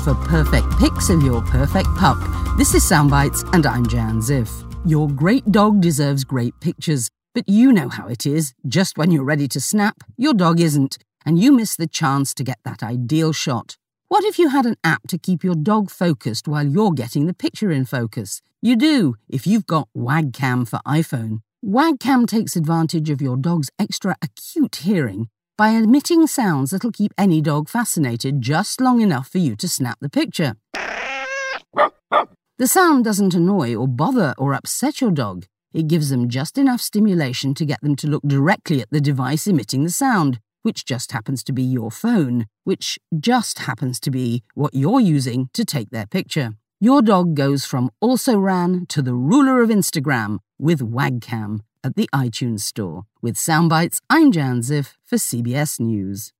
for perfect pics of your perfect pup. This is Soundbites, and I'm Jan Ziff. Your great dog deserves great pictures, but you know how it is. Just when you're ready to snap, your dog isn't, and you miss the chance to get that ideal shot. What if you had an app to keep your dog focused while you're getting the picture in focus? You do, if you've got Wagcam for iPhone. Wagcam takes advantage of your dog's extra acute hearing by emitting sounds that'll keep any dog fascinated just long enough for you to snap the picture. The sound doesn't annoy or bother or upset your dog. It gives them just enough stimulation to get them to look directly at the device emitting the sound, which just happens to be your phone, which just happens to be what you're using to take their picture. Your dog goes from also ran to the ruler of Instagram with Wagcam at the iTunes Store. With Soundbites, I'm Jan Ziff for CBS News.